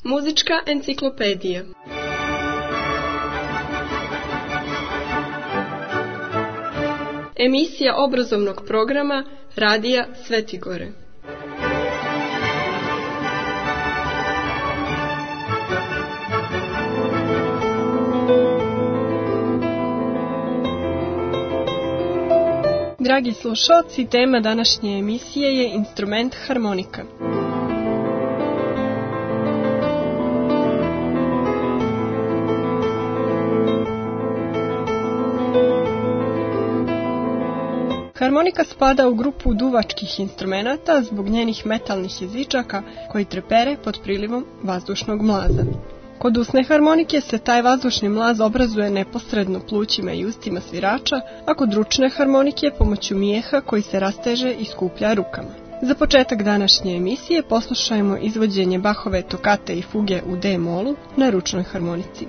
Muzička enciklopedija. Emisija obrazovnog programa Radija Svetigore. Dragi slušalci, tema današnje emisije je instrument harmonika. Harmonika spada u grupu duvačkih instrumenata zbog njenih metalnih jezičaka koji trepere pod prilivom vazdušnog mlaza. Kod usne harmonike se taj vazdušni mlaz obrazuje neposredno plućima i ustima svirača, a kod ručne harmonike pomoću mijeha koji se rasteže i skuplja rukama. Za početak današnje emisije poslušajmo izvođenje Bachove tokate i fuge u D-molu na ručnoj harmonici.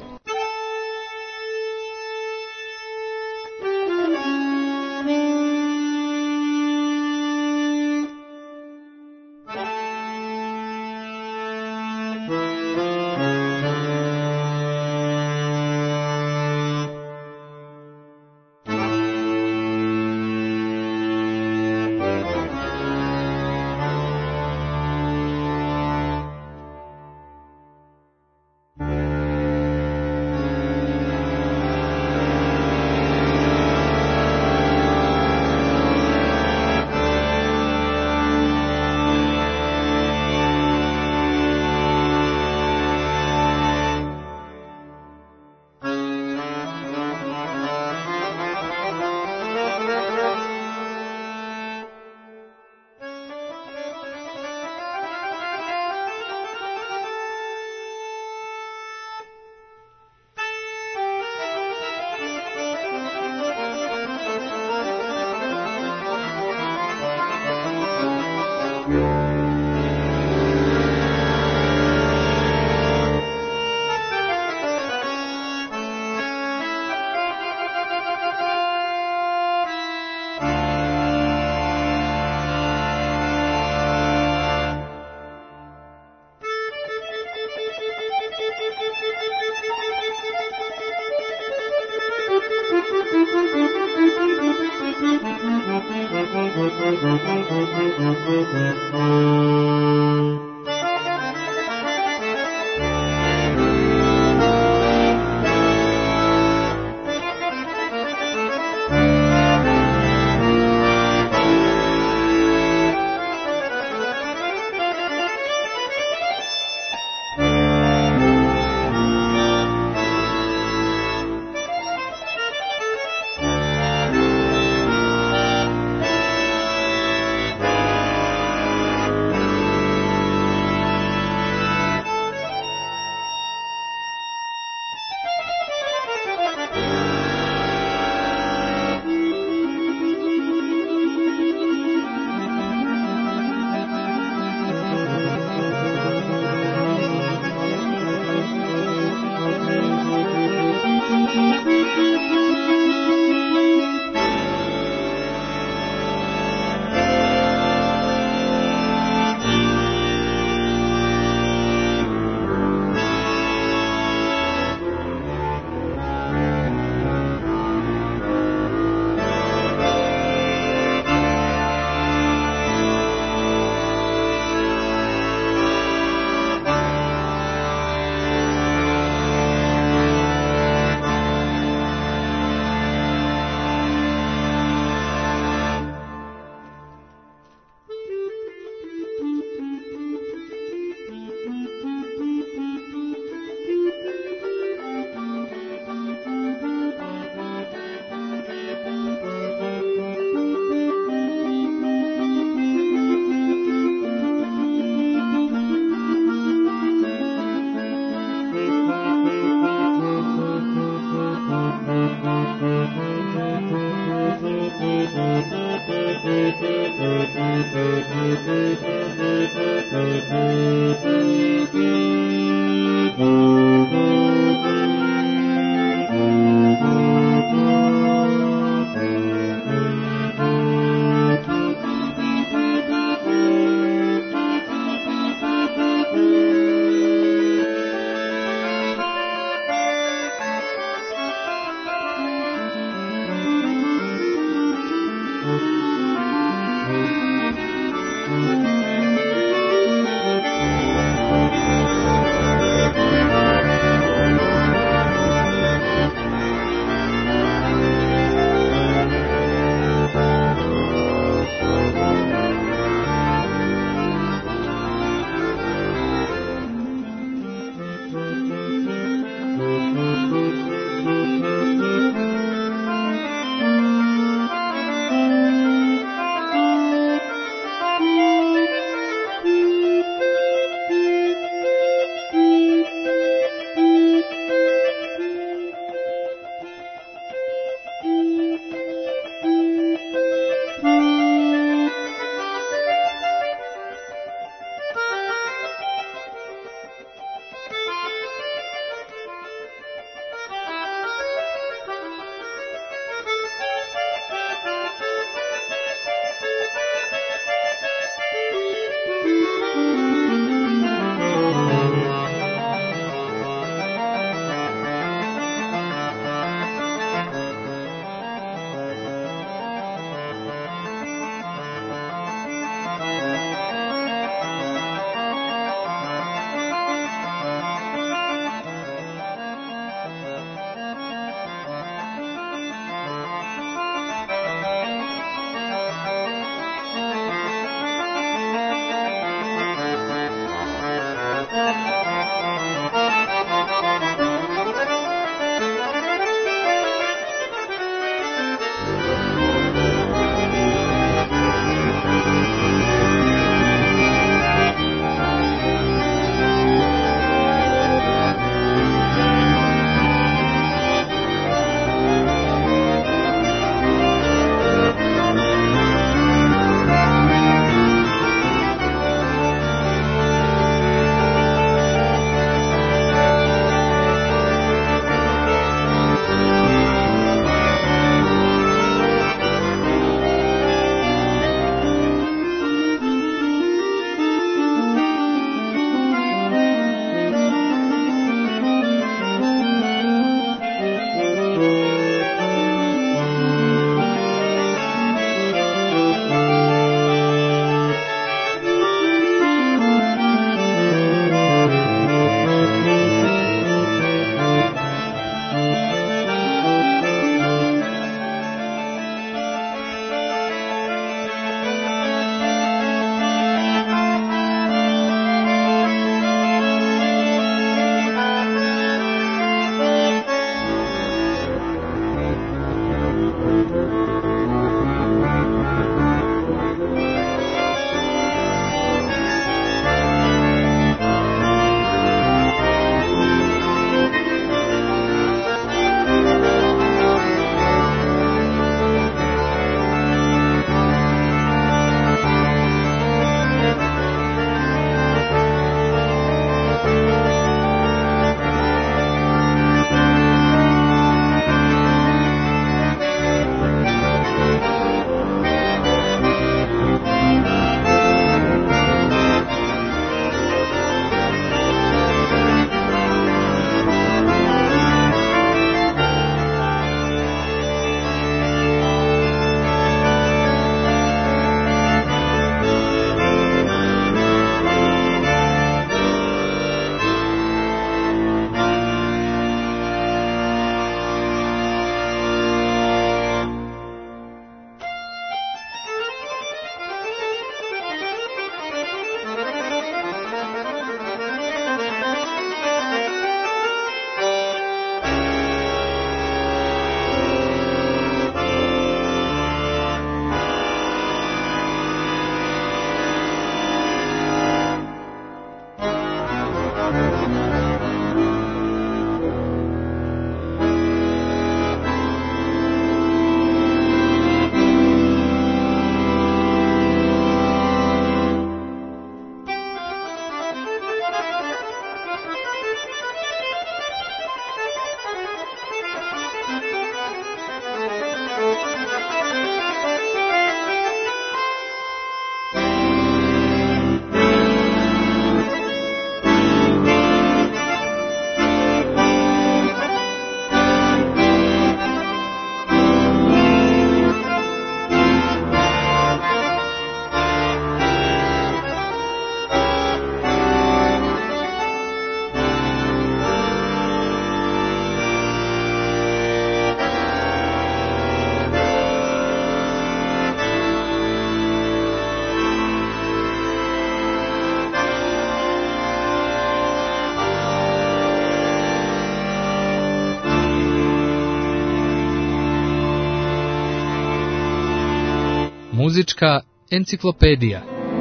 Muzička enciklopedija.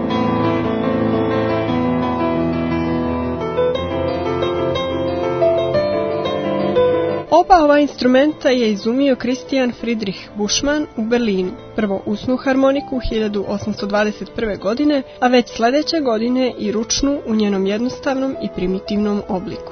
Oba ova instrumenta je izumio Christian Friedrich Buschmann u Berlinu. Prvo usnu harmoniku 1821. godine, a već sljedeće godine i ručnu u njenom jednostavnom i primitivnom obliku.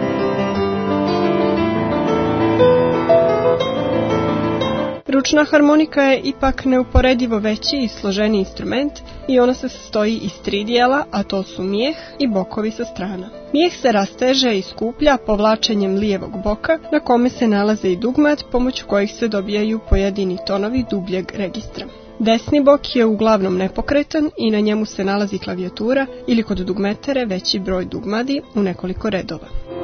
Ručna harmonika je ipak neuporedivo veći i složeniji instrument i ona se sastoji iz 3 dijela, a to su mijeh i bokovi sa strana. Mijeh se rasteže i skuplja povlačenjem lijevog boka, na kome se nalaze i dugmat, pomoću kojih se dobijaju pojedini tonovi dubljeg registra. Desni bok je uglavnom nepokretan i na njemu se nalazi klavijatura ili kod dugmetere veći broj dugmadi u nekoliko redova.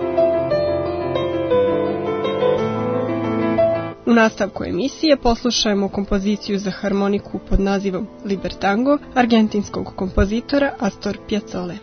U nastavku emisije poslušajmo kompoziciju za harmoniku pod nazivom Libertango argentinskog kompozitora Astor Piazzole.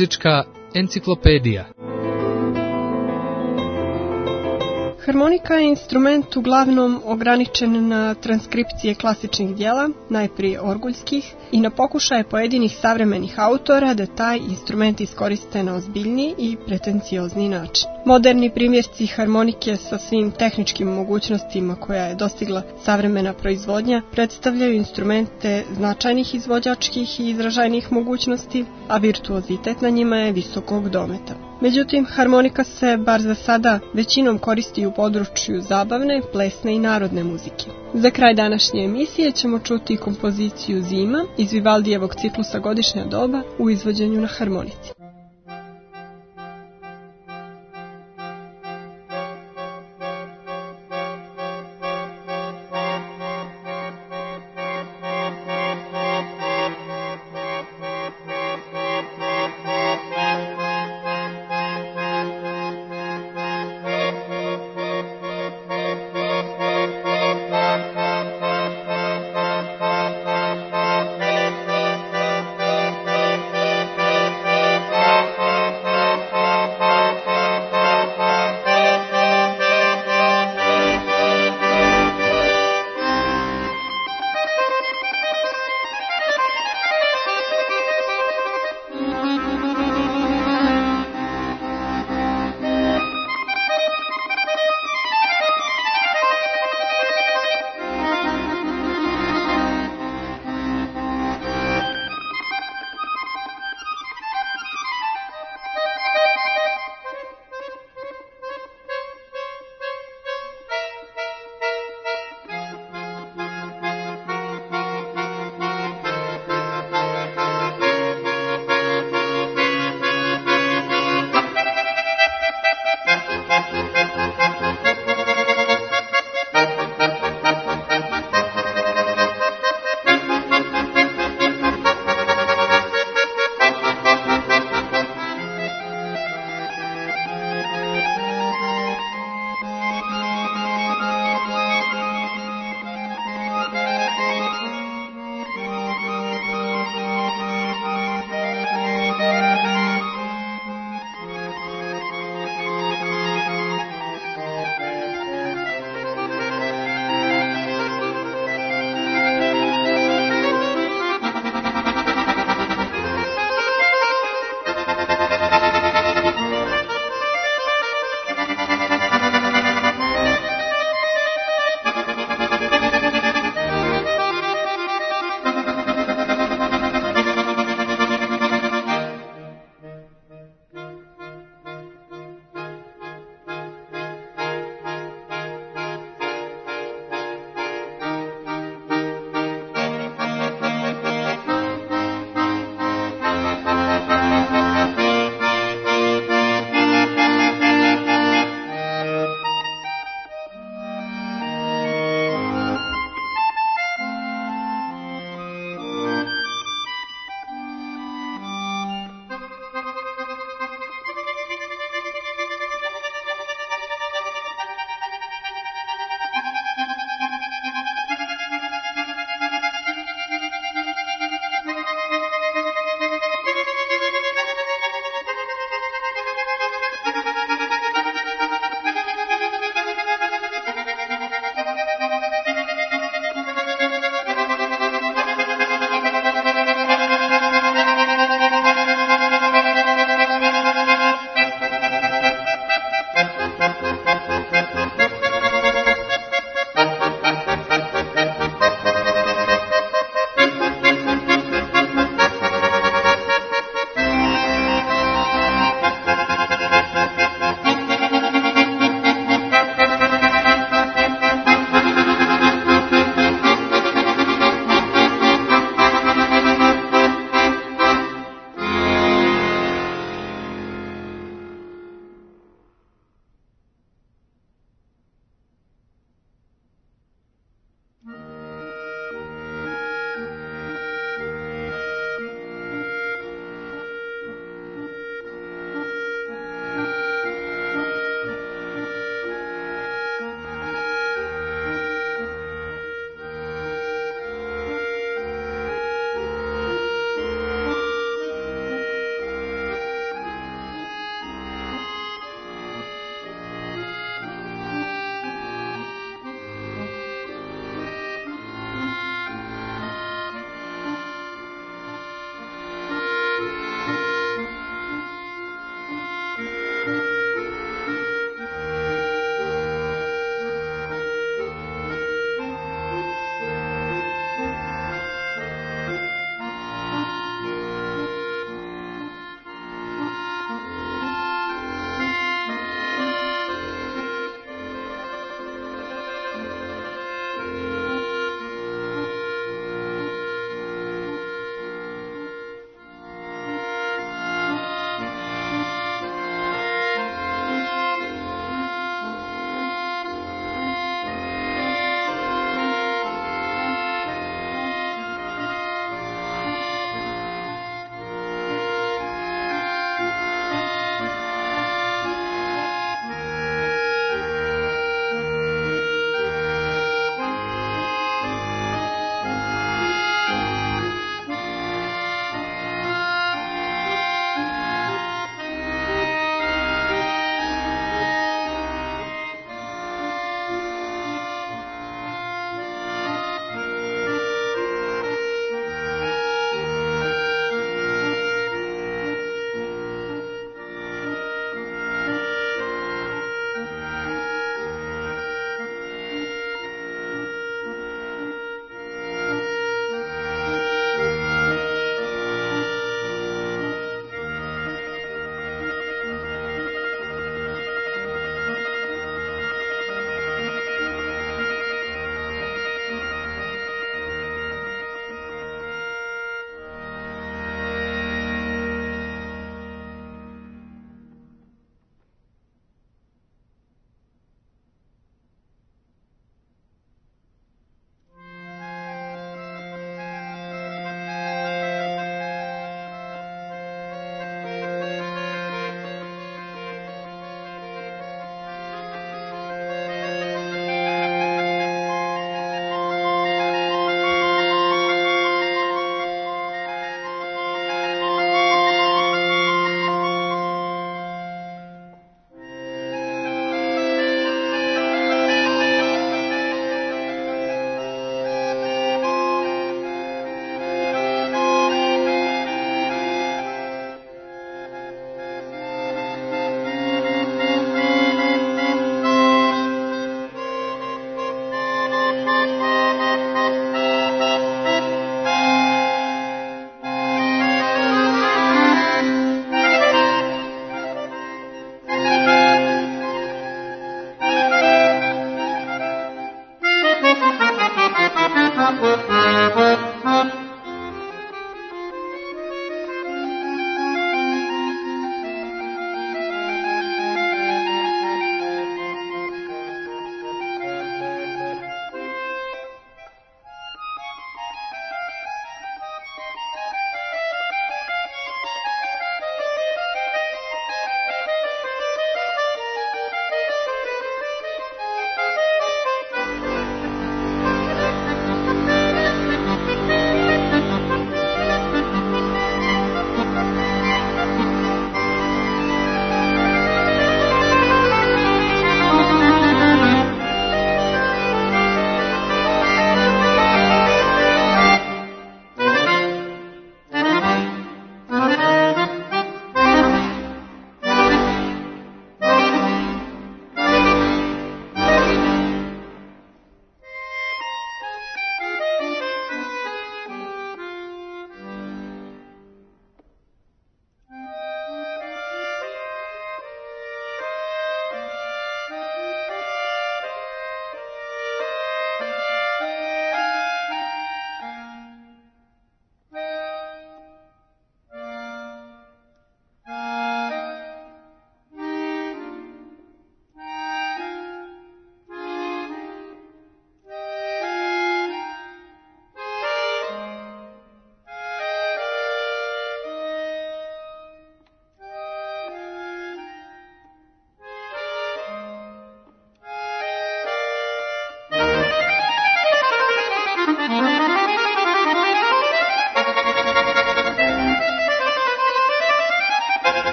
Muzička enciklopedija. Harmonika je instrument uglavnom ograničen na transkripcije klasičnih dijela, najprije orguljskih, i na pokušaje pojedinih savremenih autora da taj instrument iskoriste na ozbiljniji i pretenciozni način. Moderni primjerci harmonike sa svim tehničkim mogućnostima koja je dostigla savremena proizvodnja predstavljaju instrumente značajnih izvođačkih i izražajnih mogućnosti, a virtuozitet na njima je visokog dometa. Međutim, harmonika se, bar za sada, većinom koristi u području zabavne, plesne i narodne muzike. Za kraj današnje emisije ćemo čuti kompoziciju Zima iz Vivaldijevog ciklusa Godišnja doba u izvođenju na harmonici.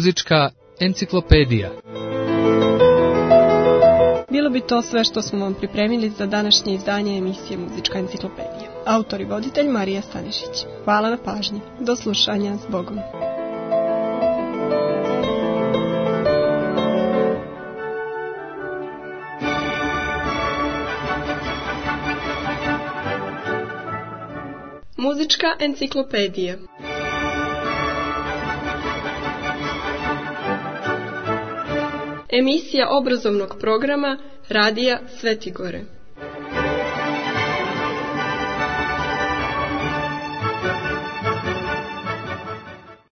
Muzička enciklopedija. Bilo bi to sve što smo vam pripremili za današnje izdanje emisije Muzička enciklopedija. Autor i voditelj Marija Stanišić. Hvala na pažnji. Do slušanja, s Bogom. Muzička enciklopedija. Emisija obrazovnog programa Radija Svetigore.